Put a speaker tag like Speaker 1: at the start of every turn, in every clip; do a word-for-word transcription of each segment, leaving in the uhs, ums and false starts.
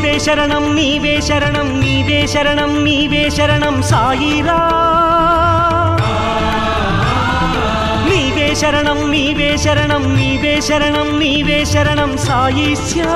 Speaker 1: నీవే శరణం నీవే శరణం నీవే శరణం నీవే శరణం సాయిరా నీవే శరణం నీవే శరణం నీవే శరణం నీవే శరణం సాయిశ్యా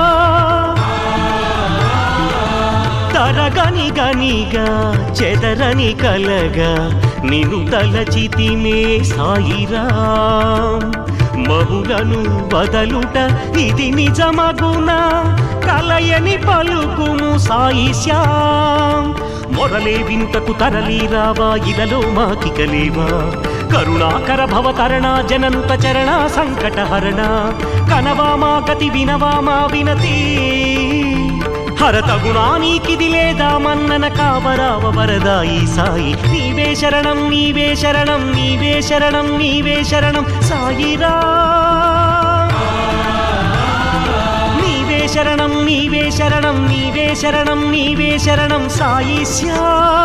Speaker 1: తరగని గనిగా చెదరని కలగా నిన్ను తలచితిమే సాయిరాం మహులను బదలుట ఇది నిజమగునా కలయని పలుకుము సాయిశ్యాం మొరలే వినుటకు తరలి రావా ఇలలో మాకికలేవా కరుణాకర భవతరణ జనంత చరణ సంకటహరణ కనవా మా గతి వినవా మా వినతి హరతగుణా నీకిది లేదా మన్నన కావరావ వరదాయి సాయి నీవే శరణం నీవే శరణం నీవే శరణం నీవే శరణం సాయిరా నీవే శరణం నీవే శరణం నీవే శరణం నీవే శరణం సాయిశ్యా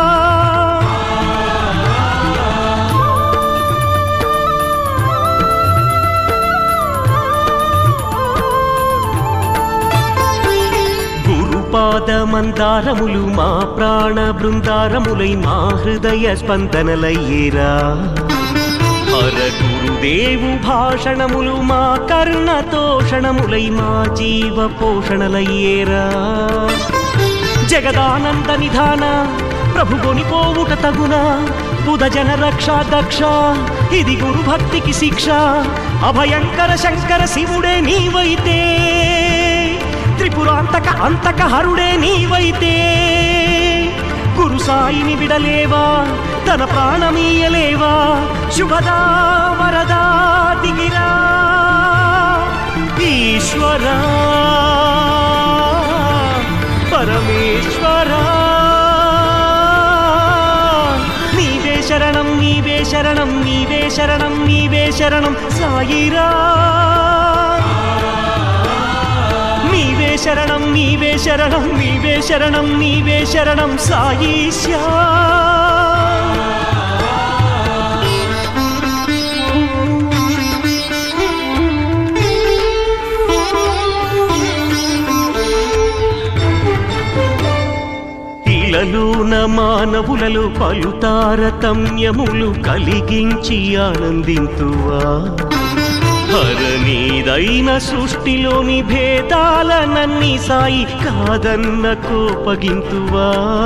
Speaker 1: పాదమందారములు మా ప్రాణ బృందారములై మా హృదయ స్పందనలయ్యేరా హర గురుదేవు భాషణములు మా కర్ణతోషణములై మా జీవ పోషణలయ్యేరా జగదానంద నిధాన ప్రభు గొనిపోవుట తగునా బుధ జన రక్ష దక్ష ఇది గురు భక్తికి శిక్ష అభయంకర శంకర శివుడే నీవైతే త్రిపురాంతక అంతక హరుడే నీవైతే గురు సాయిని విడలేవా తన ప్రాణమీయలేవా శుభదా వరదా దిగిరా ఈశ్వరా పరమేశ్వరా నీవే శరణం నీవే శరణం నీవే శరణం నీవే శరణం సాయిరా నీవే శరణం నీవే శరణం నీవే శరణం నీవే శరణం సాయిశ్యా ఇలలోన మానవులలో పలు తారతమ్యములు కలిగించి ఆనందింతువా హరనీదైన సృష్టిలోని భేదాలనన్ని సాయి కాదన్న కోపగింతువా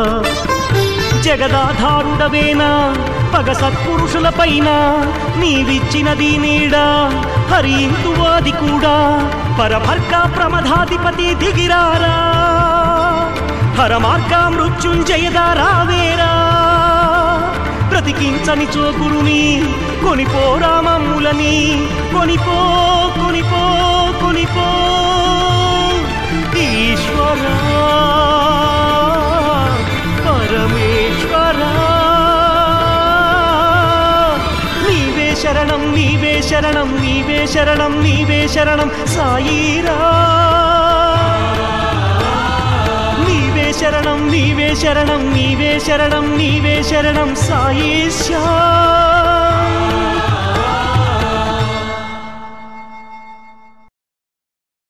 Speaker 1: జగదాధారుడవేనా పగ సత్పురుషులపైన నీవిచ్చినది నీడా హరింతువాది కూడా పరభర్గ ప్రమదాధిపతి దిగిరారా హరమార్గ మృత్యుంజయదా రావేరా బ్రతికించని చోగురుని కొనిపో రామమ్ములని కొనిపో కొనిపో కొనిపో ఈశ్వరా పరమేశ్వరా నీవే శరణం నీవే శరణం నీవే శరణం నీవే శరణం సాయిరా నీవే శరణం నీవే శరణం నీవే శరణం నీవే శరణం సాయిశ్యా